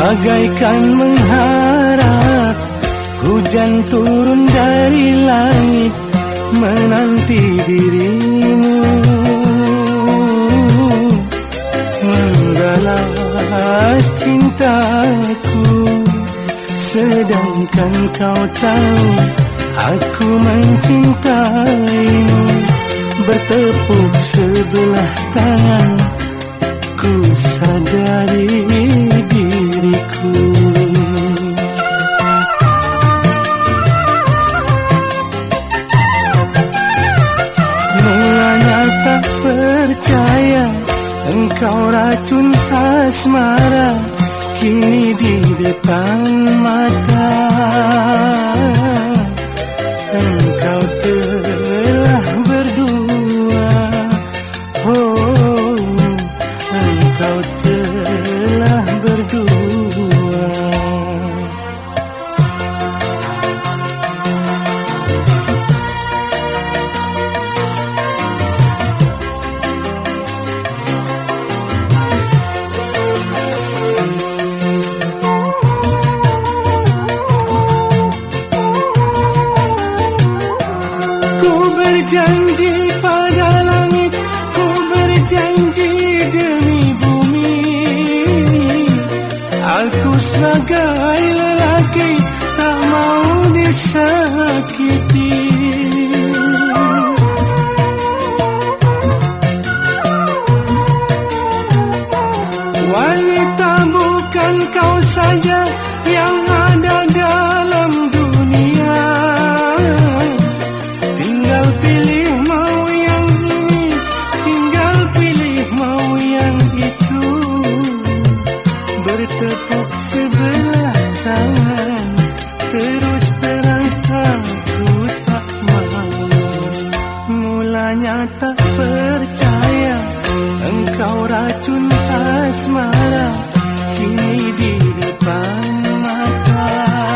bagaikan mengharap hujan turun dari langit menanti dirimu. Mendalam cintaku, sedangkan kau tahu aku mencintaimu. Bertepuk sebelah tangan, ku sadari diriku. Mulanya tak percaya engkau racun asmara, kini di depan mata engkau telah berdua. Oh, engkau telah berdua. Berjanji pada langit, ku berjanji demi bumi. Aku sebagai lelaki tak mau disakiti. Wanita bukan kau saja yang ada dalam dunia. Tinggal pilih mau yang ini, tinggal pilih mau yang itu. Bertepuk sebelah tangan, terus terang aku tak mau. Mulanya tak percaya engkau racun asmara, kini di depan mata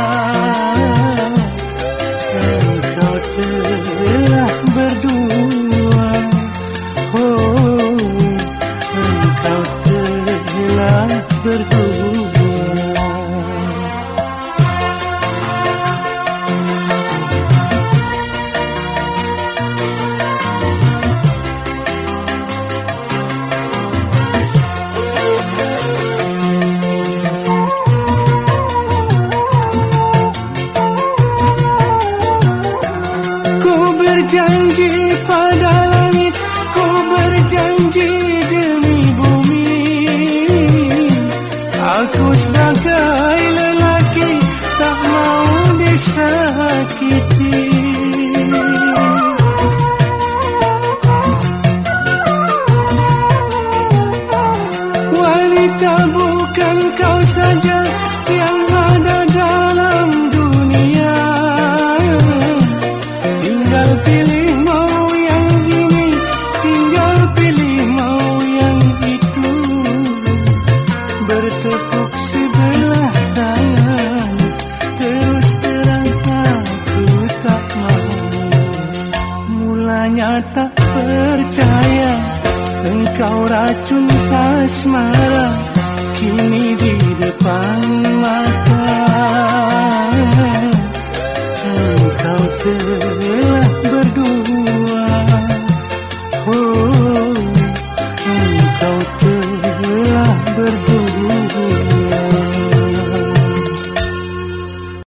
engkau telah berdua. Oh, engkau telah berdua. Berjanji pada langit, ku berjanji demi bumi. Aku sebagai lelaki tak mau disakiti. Wanita bukan kau saja yang ada dalam dunia. Tinggal pilih mau yang ini, tinggal pilih mau yang itu. Bertepuk sebelah tangan, terus terang aku tak mau. Mulanya tak percaya engkau racun asmara, kini di depan mata engkau telah berdua. Oh, engkau telah berdua.